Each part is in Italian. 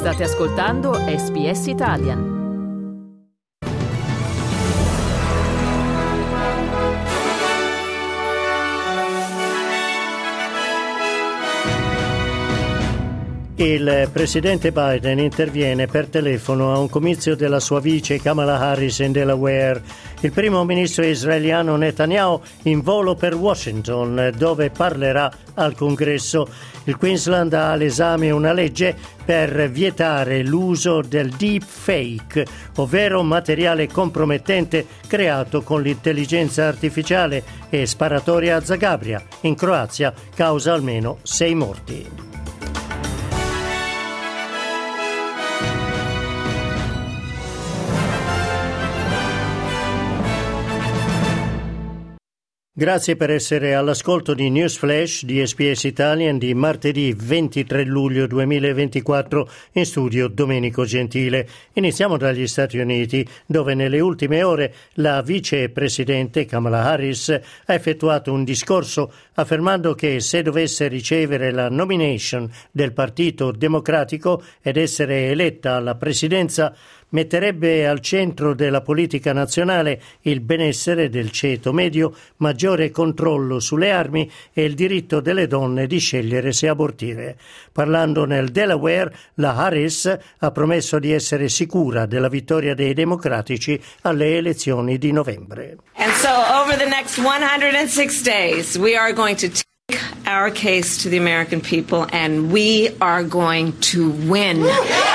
State ascoltando SBS Italian. Il presidente Biden interviene per telefono a un comizio della sua vice Kamala Harris in Delaware. Il primo ministro israeliano Netanyahu in volo per Washington, dove parlerà al Congresso. Il Queensland ha all'esame una legge per vietare l'uso del deepfake, ovvero materiale compromettente creato con l'intelligenza artificiale, e sparatoria a Zagabria, in Croazia, causa almeno 6 morti. Grazie per essere all'ascolto di News Flash di SBS Italian di martedì 23 luglio 2024, in studio Domenico Gentile. Iniziamo dagli Stati Uniti, dove nelle ultime ore la vicepresidente Kamala Harris ha effettuato un discorso affermando che se dovesse ricevere la nomination del Partito Democratico ed essere eletta alla presidenza, metterebbe al centro della politica nazionale il benessere del ceto medio, maggiore controllo sulle armi e il diritto delle donne di scegliere se abortire. Parlando nel Delaware, la Harris ha promesso di essere sicura della vittoria dei democratici alle elezioni di novembre. And so over the next 106 days we are going to take our case to the American people and we are going to win.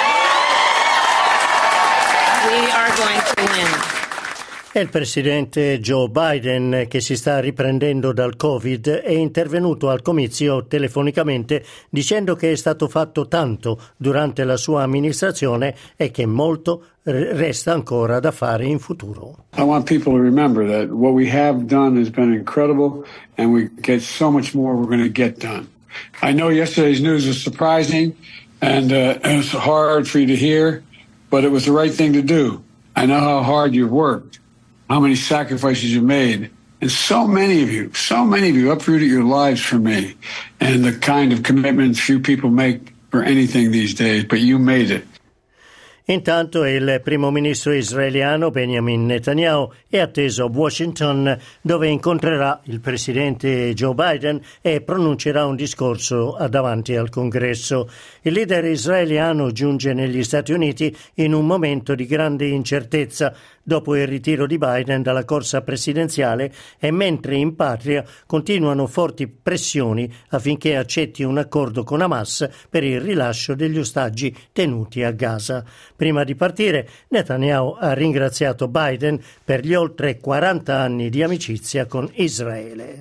È il presidente Joe Biden, che si sta riprendendo dal Covid, è intervenuto al comizio telefonicamente dicendo che è stato fatto tanto durante la sua amministrazione e che molto resta ancora da fare in futuro. I want people to remember that what we have done has been incredible and we get so much more we're going to get done. I know yesterday's news was surprising and it was hard for you to hear, but it was the right thing to do. I know how hard you've worked, how many sacrifices you made, and so many of you uprooted your lives for me, and the kind of commitments few people make for anything these days, but you made it. Intanto il primo ministro israeliano Benjamin Netanyahu è atteso a Washington, dove incontrerà il presidente Joe Biden e pronuncerà un discorso davanti al Congresso. Il leader israeliano giunge negli Stati Uniti in un momento di grande incertezza dopo il ritiro di Biden dalla corsa presidenziale e mentre in patria continuano forti pressioni affinché accetti un accordo con Hamas per il rilascio degli ostaggi tenuti a Gaza. Prima di partire, Netanyahu ha ringraziato Biden per gli oltre 40 anni di amicizia con Israele.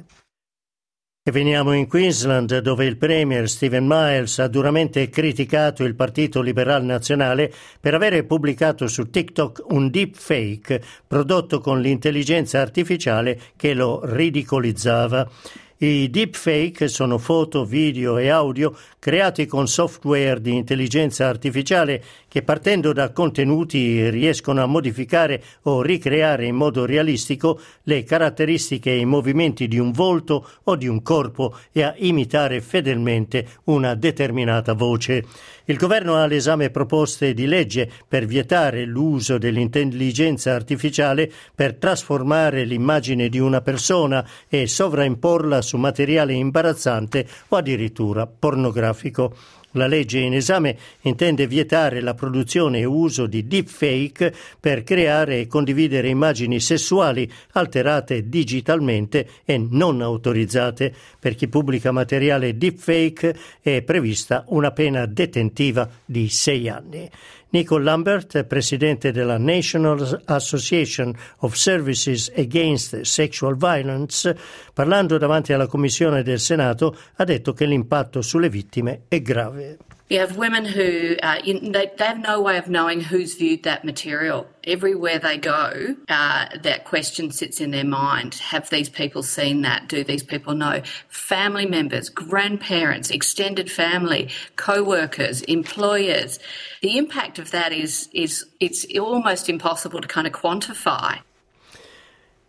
E veniamo in Queensland, dove il premier Stephen Miles ha duramente criticato il Partito Liberal Nazionale per avere pubblicato su TikTok un deepfake prodotto con l'intelligenza artificiale che lo ridicolizzava. I deepfake sono foto, video e audio creati con software di intelligenza artificiale che, partendo da contenuti, riescono a modificare o ricreare in modo realistico le caratteristiche e i movimenti di un volto o di un corpo e a imitare fedelmente una determinata voce. Il governo ha all'esame proposte di legge per vietare l'uso dell'intelligenza artificiale per trasformare l'immagine di una persona e sovraimporla su materiale imbarazzante o addirittura pornografico. La legge in esame intende vietare la produzione e uso di deepfake per creare e condividere immagini sessuali alterate digitalmente e non autorizzate. Per chi pubblica materiale deepfake è prevista una pena detentiva di 6 anni. Nicole Lambert, presidente della National Association of Services Against Sexual Violence, parlando davanti alla Commissione del Senato, ha detto che l'impatto sulle vittime è grave. You have women who they have no way of knowing who's viewed that material. Everywhere they go, that question sits in their mind. Have these people seen that? Do these people know? Family members, grandparents, extended family, co-workers, employers. The impact of that is it's almost impossible to kind of quantify.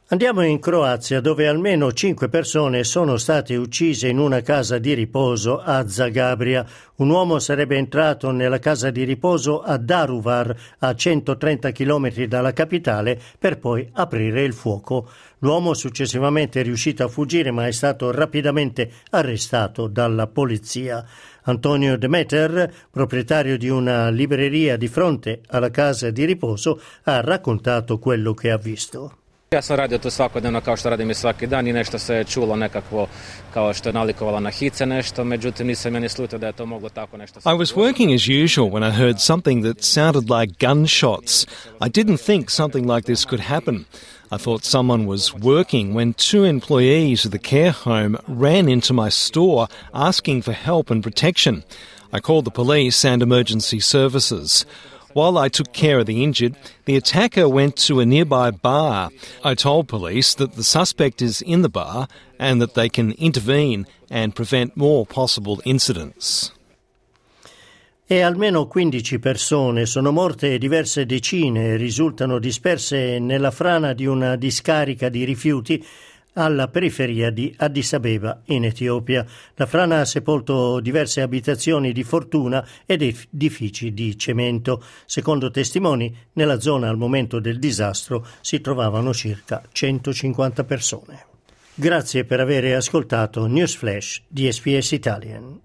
Andiamo in Croazia, dove almeno 5 persone sono state uccise in una casa di riposo a Zagabria. Un uomo sarebbe entrato nella casa di riposo a Daruvar, a 130 km dalla capitale, per poi aprire il fuoco. L'uomo successivamente è riuscito a fuggire, ma è stato rapidamente arrestato dalla polizia. Antonio Demeter, proprietario di una libreria di fronte alla casa di riposo, ha raccontato quello che ha visto. Ja sam radio to svakodnevno kao što radim i svaki dan i nešto se je čulo nekakvo kao što je nalikovalo na hice nešto, međutim nisam ja ni slutio da je to moglo tako nešto. I was working as usual when I heard something that sounded like gunshots. I didn't think something like this could happen. I thought someone was working when 2 employees of the care home ran into my store asking for help and protection. I called the police and emergency services. While I took care of the injured, the attacker went to a nearby bar. I told police that the suspect is in the bar and that they can intervene and prevent more possible incidents. E almeno 15 persone sono morte e diverse decine risultano disperse nella frana di una discarica di rifiuti alla periferia di Addis Abeba, in Etiopia. La frana ha sepolto diverse abitazioni di fortuna ed edifici di cemento. Secondo testimoni, nella zona al momento del disastro si trovavano circa 150 persone. Grazie per aver ascoltato News Flash di SBS Italian.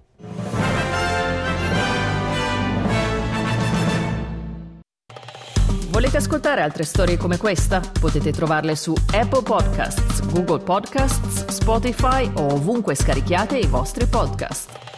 Volete ascoltare altre storie come questa? Potete trovarle su Apple Podcasts, Google Podcasts, Spotify o ovunque scarichiate i vostri podcast.